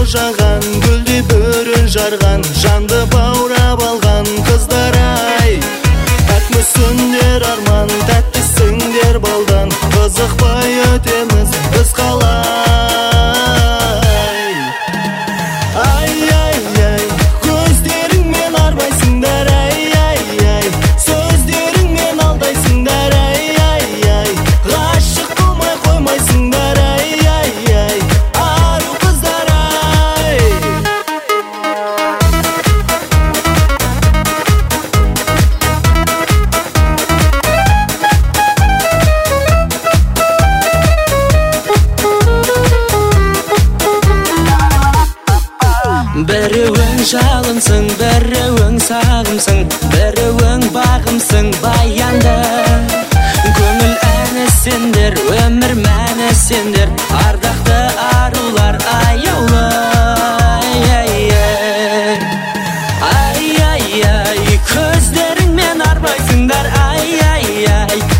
жаған, гүлдей бөрін жарған, жанды баурап алған қыздар-ай. Тәттісіңдер арман, тәттісіңдер балдан, қызықпай өтеміз біз қалай. Ай-ай-ай, көздеріңмен арбайсыңдар, ай-ай-ай, сөздеріңмен алдайсыңдар, ай-ай-ай, ғашық қылмай қоймайсыңдар, ай-ай-ай, ару қыздар-ай. Біреуің жалынсың, біреуің сағымсың, біреуің бағымсың баянды. Көңіл әні сендер, өмір мәні сендер, ардақты арулар аяулы. Ай-ай-ай, көздеріңмен арбайсыңдар, ай-ай-ай,